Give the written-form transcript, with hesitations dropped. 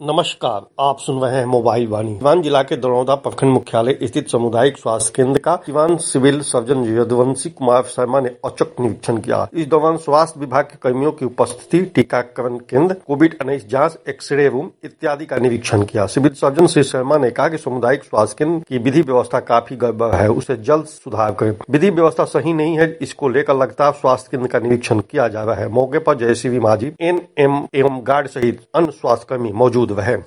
नमस्कार, आप सुन रहे हैं मोबाइल वाणी। सिवान जिला के दरौदा प्रखंड मुख्यालय स्थित सामुदायिक स्वास्थ्य केंद्र का सिवान सिविल सर्जन यदुवंशी कुमार शर्मा ने औचक निरीक्षण किया। इस दौरान स्वास्थ्य विभाग के कर्मियों की उपस्थिति, टीकाकरण केंद्र, कोविड-19 जांच, एक्सरे रूम इत्यादि का निरीक्षण किया। सिविल सर्जन श्री शर्मा ने कहा कि सामुदायिक स्वास्थ्य केंद्र की विधि व्यवस्था काफी गड़बड़ है, उसे जल्द सुधार करें। विधि व्यवस्था सही नहीं है, इसको लेकर लगातार स्वास्थ्य केंद्र का निरीक्षण किया जा रहा है। मौके पर जयश्री माझी, एनएम एवं गार्ड सहित अन्य स्वास्थ्य कर्मी मौजूद रहे।